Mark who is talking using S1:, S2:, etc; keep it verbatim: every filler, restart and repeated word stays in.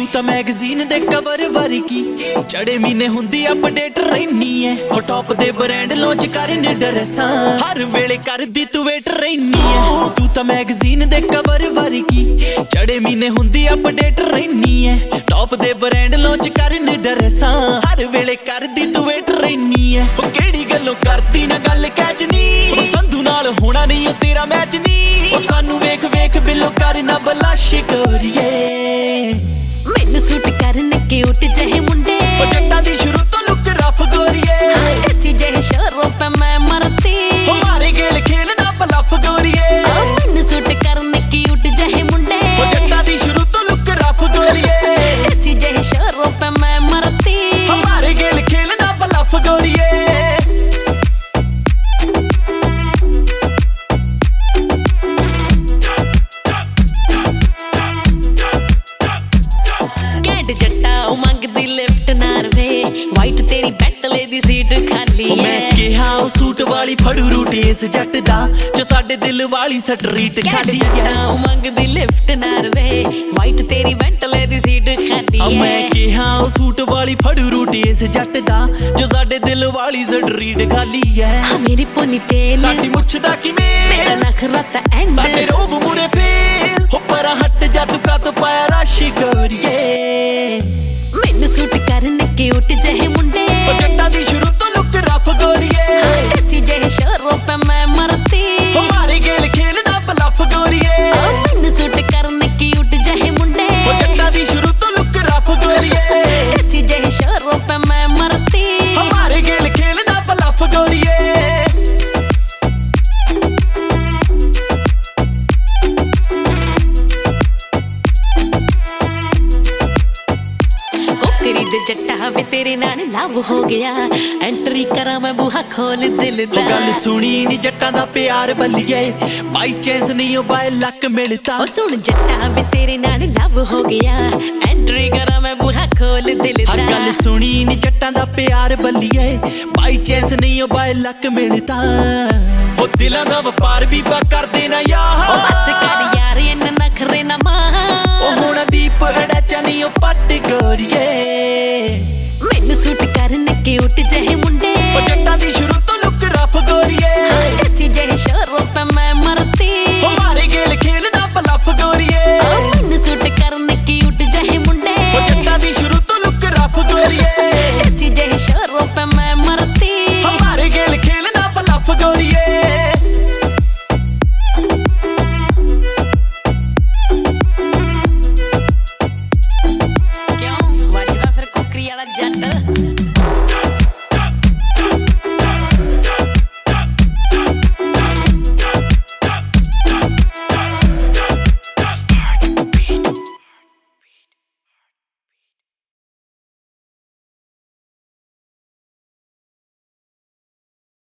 S1: ਤਾਂ ਮੈਗਜ਼ੀਨ ਦੇ ਕਵਰ ਵਰਗੀ ਚੜੇ ਮਹੀਨੇ ਹੁੰਦੀ ਅਪਡੇਟ ਰਹਿਨੀ ਐ ਹੋ ਟੌਪ ਦੇ ਬ੍ਰਾਂਡ ਲਾਂਚ ਕਰਨ ਡਰਸਾਂ ਹਰ ਵੇਲੇ ਕਰਦੀ ਤੂੰ ਵੇਟ ਰਹਿਨੀ ਐ ਤੂੰ ਤਾਂ ਮੈਗਜ਼ੀਨ ਦੇ ਕਵਰ ਵਰਗੀ ਚੜੇ ਮਹੀਨੇ ਹੁੰਦੀ ਅਪਡੇਟ ਰਹਿਨੀ ਐ ਟੌਪ ਦੇ ਬ੍ਰਾਂਡ ਲਾਂਚ ਕਰਨ ਡਰਸਾਂ ਹਰ ਵੇਲੇ ਕਰਦੀ ਤੂੰ ਵੇਟ ਰਹਿਨੀ ਐ ਉਹ ਕਿਹੜੀ ਗੱਲੋਂ ਕਰਦੀ ਨਾ ਗੱਲ ਕੈਚ ਨੀ ਉਹ ਸੰਧੂ ਨਾਲ ਹੋਣਾ ਨਹੀਂ ਉਹ ਤੇਰਾ ਮੈਚ ਨੀ ਉਹ ਸਾਨੂੰ ਵੇਖ ਵੇਖ ਬਿੱਲੋ ਕਰਨਾ ਬਲਾਸ਼ ਕਰੀਏ
S2: ਮੈਨੂੰ ਸੂਟ ਕਰਨ ਕਿਊਟ ਜਿਹੇ ਮੁੰਡੇ
S1: ਉਹ ਜੱਟਾਂ ਦੀ ਸ਼ੁਰੂ ਤੋਂ ਲੁੱਕ ਰਫ ਗੋਰੀਏ
S2: ਐਸੀ ਜਿਹੇ ਸ਼ੋਰੋਂ ਪੇ ਮੈਂ ਮਰਤੀ
S1: ਹਮਾਰੇ ਗੇਲ ਖੇਲਣਾ ਬਲਫ ਗੋਰੀਏ
S2: ਮੈਨੂੰ ਸੂਟ ਕਰਨ ਕਿਊਟ ਜਿਹੇ ਮੁੰਡੇ
S1: ਉਹ ਜੱਟਾਂ ਦੀ ਸ਼ੁਰੂ ਤੋਂ ਲੁੱਕ ਰਫ ਗੋਰੀਏ
S2: ਐਸੀ ਜਿਹੇ ਸ਼ੋਰੋਂ ਪੇ ਮੈਂ ਮਰਤੀ
S1: ਹਮਾਰੇ ਗੇਲ ਖੇਲਣਾ ਬਲਫ ਗੋਰੀਏ
S2: ਮੰਗਦੀ ਲਿਫਟ ਨਾ ਰਵੇ ਵਾਈਟ ਤੇਰੀ ਬੈਂਟਲੇ ਦੀ ਸੀਟ ਖਾਲੀ
S1: ਐ ਮੈਂ ਕਿਹਾ ਉਹ ਸੂਟ ਵਾਲੀ ਫੜੂ ਰੂਟ ਇਸ ਜੱਟ ਦਾ ਜੋ ਸਾਡੇ ਦਿਲ ਵਾਲੀ ਸਟਰੀਟ ਖਾਲੀ ਐ
S2: ਉਹ ਮੰਗਦੀ ਲਿਫਟ ਨਾ ਰਵੇ ਵਾਈਟ ਤੇਰੀ ਬੈਂਟਲੇ ਦੀ ਸੀਟ ਖਾਲੀ ਐ
S1: ਮੈਂ ਕਿਹਾ ਉਹ ਸੂਟ ਵਾਲੀ ਫੜੂ ਰੂਟ ਇਸ ਜੱਟ ਦਾ ਜੋ ਸਾਡੇ ਦਿਲ ਵਾਲੀ ਸਟਰੀਟ ਖਾਲੀ ਐ
S2: ਮੇਰੀ ਪੋਨੀ ਟੇਲ
S1: ਸਾਡੀ ਮੁੱਛ ਦਾ ਕਿਵੇਂ
S2: ਮੇਰਾ ਨਖਰਾ ਤਾਂ ਐਂਡ
S1: ਸਾਡੇ ਰੋਬ ਮੂਰੇ ਫੇਲ ਹੋ ਪਰਾਂ ਹਟ ਜਾ ਤੂੰ ਕਾ ਤੋ ਪਾਇਆ ਰਾਸ਼ੀ ਗੋਰੀਏ
S2: ਮੈਨੂੰ ਸੂਟ ਕਰਨ ਕਿਊਟ ਜਿਹੇ ਮੁੰਡੇ
S1: ਉਹ ਜੱਟਾਂ ਦੀ ਸ਼ੁਰੂ ਤੋਂ ਲੁੱਕ ਰਫ ਗੋਰੀਏ
S2: ਐਸੀ ਜਿਹੇ ਸ਼ੋਰੋਂ ਪੇ ਮੈਂ ਮਰਤੀ
S1: ਹਮਾਰੇ ਗੇਲ ਖੇਲਣਾ ਬਲਫ ਗੋਰੀਏ
S2: ਮੈਨੂੰ ਸੂਟ ਕਰਨ ਕਿਊਟ ਜਿਹੇ ਮੁੰਡੇ
S1: ਉਹ ਜੱਟਾਂ ਦੀ ਸ਼ੁਰੂ ਤੋਂ ਲੁੱਕ ਰਫ ਗੋਰੀਏ
S2: ਐਸੀ ਜਿਹੇ ਸ਼ੋਰੋਂ ਪੇ ਮੈਂ ਮਰਤੀ
S1: ਹਮਾਰੇ ਗੇਲ ਖੇਲਣਾ ਬਲਫ ਗੋਰੀਏ
S2: ਦੇ ਜੱਟਾ ਵੇ ਤੇਰੇ ਨਾਲ ਲਵ ਹੋ ਗਿਆ ਐਂਟਰੀ ਕਰਾਂ ਮੈਂ ਬੂਹਾ ਖੋਲ ਦਿਲ ਦਾ
S1: ਗੱਲ ਸੁਣੀ ਨੀ ਜੱਟਾਂ ਦਾ ਪਿਆਰ ਬੱਲੀਏ ਬਾਈ ਚਾਂਸ ਨਹੀਂ ਉਹ ਬਾਈ ਲੱਕ ਮਿਲਦਾ
S2: ਉਹ ਸੁਣ ਜੱਟਾ ਵੇ ਤੇਰੇ ਨਾਲ ਲਵ ਹੋ ਗਿਆ ਐਂਟਰੀ ਕਰਾਂ ਮੈਂ ਬੂਹਾ ਖੋਲ ਦਿਲ ਦਾ
S1: ਗੱਲ ਸੁਣੀ ਨੀ ਜੱਟਾਂ ਦਾ ਪਿਆਰ ਬੱਲੀਏ ਬਾਈ ਚਾਂਸ ਨਹੀਂ ਉਹ ਬਾਈ ਲੱਕ ਮਿਲਦਾ ਉਹ ਦਿਲਾਂ ਦਾ ਵਪਾਰ ਵੀ ਬਾ ਕਰਦੇ ਨਾ ਯਾਰ
S2: ਉਹ ਬਸ ਕਰ ਯਾਰ ਇਹਨਾਂ ਨਖਰੇ ਨਾ ਮਾਂ
S1: ਉਹ ਹੁਣ ਦੀਪ ਅੜਾਚਾ ਨਹੀਂ ਉਹ ਪੱਟ ਗੋਰੀਏ
S2: ਮੈਨੂੰ ਸੂਟ ਕਰਨ ਕਿਊਟ ਜਿਹੇ ਮੁੰਡੇ
S1: ਉਹ ਜੱਟਾਂ ਦੀ ਸ਼ੁਰੂ ਤੋਂ ਲੁੱਕ ਰਫ ਗੋਰੀਏ
S2: ਐਸੀ ਜਿਹੇ ਸ਼ੋਰੋਂ ਪੇ ਮੈਂ ਮਰਤੀ
S1: ਹਮਾਰੇ ਗੇਲ ਖੇਲਣਾ ਬਲਫ ਗੋਰੀਏ
S2: ਮੈਨੂੰ ਸੂਟ ਕਰਨ ਕਿਊਟ ਜਿਹੇ ਮੁੰਡੇ
S1: ਉਹ ਜੱਟਾਂ ਦੀ ਸ਼ੁਰੂ ਤੋਂ ਲੁੱਕ ਰਫ ਗੋਰੀਏ
S2: ਐਸੀ ਜਿਹੇ ਸ਼ੋਰੋਂ ਪੇ ਮੈਂ ਮਰਤੀ
S1: ਹਮਾਰੇ ਗੇਲ ਖੇਲਣਾ ਬਲਫ ਗੋਰੀਏ
S2: ਕਿਉਂ ਵੱਜਦਾ ਫਿਰ ਕੁਕਰੀ ਵਾਲਾ ਜੱਟ